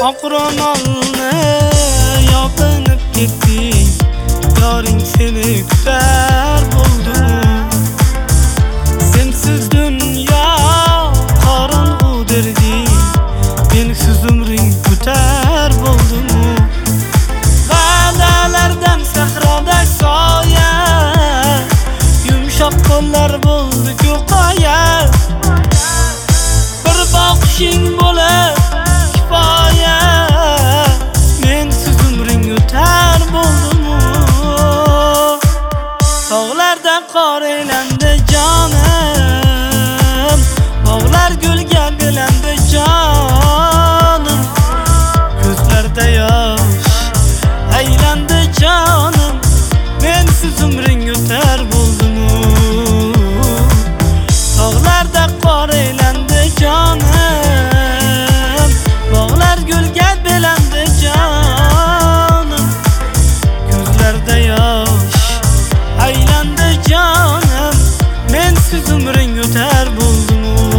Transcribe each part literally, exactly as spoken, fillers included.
Oqronolni yopinib ketding, yoring seni kutar bo'ldim. Sensiz dunyo qorong'u derding, mensiz umring o'tar bo'ldim. Va'dalardan sahroda soya, yumshoq qo'llar bo'ldi ko'qoya. Bir boqishing bo'lib kifoya, mensiz umring o'tar bo'ldim. Tog'larda qor aylandi jonim, bog'lar gulga belandi jonim. Ko'zlarda yosh aylandi jonim, mensiz umring o'tar bo'ldim. Tog'larda qor aylandi jonim, bog'lar gulga belandi jonim. Ko'zlarda yosh aylandi jonim, mensiz umring o'tar bo'ldim.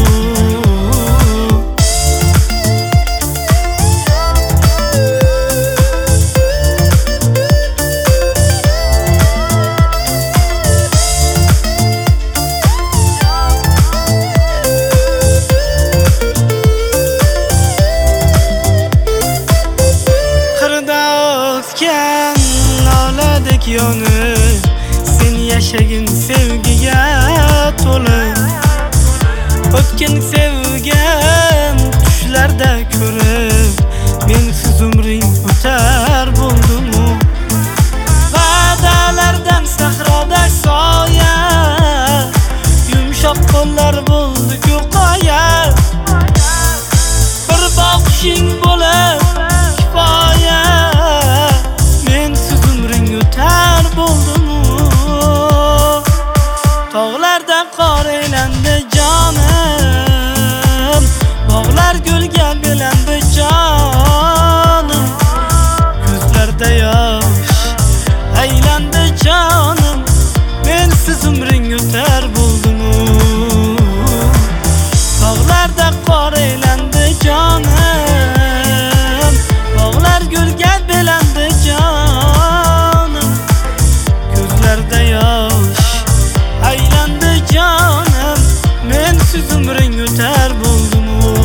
Oladek yonib, sen yashagin sevgiga to'lib. O'tgan sevgim tushlarda ko'rib, mensiz umring o'tar bo'ldim. Va'dalardan sahroda soya, yumshoq qo'llar bo'ldi ko'qoya. Bir boqishing bo'lib kifoya, mensiz umring o'tar bo'ldim. Tog'larda qor aylandi jonim, bog'lar gulga belandi jonim. Ko'zlarda yosh aylandi jonim, mensiz umring o'tar bo'ldim. Tog'larda qor aylandi jonim, bog'lar gulga belandi jonim. Ko'zlarda yosh aylandi jonim, mensiz umring o'tar bo'ldim.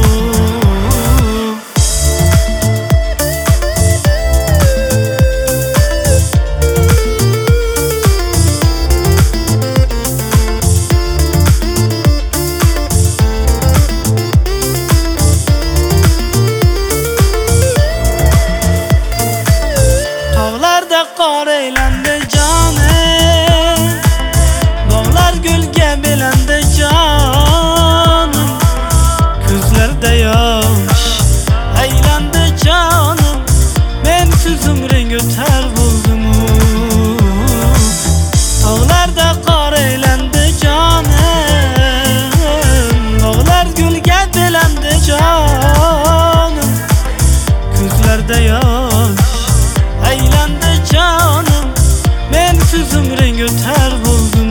Tog'larda qor aylandi jonim, bog'lar gulga belandi jonim. Ko'zlarda yosh aylandi jonim, mensiz umring o'tar bo'ldim. Tog'larda qor aylandi jonim, bog'lar gulga belandi jonim. Ko'zlarda yosh aylandi jonim, mensiz umring o'tar bo'ldim.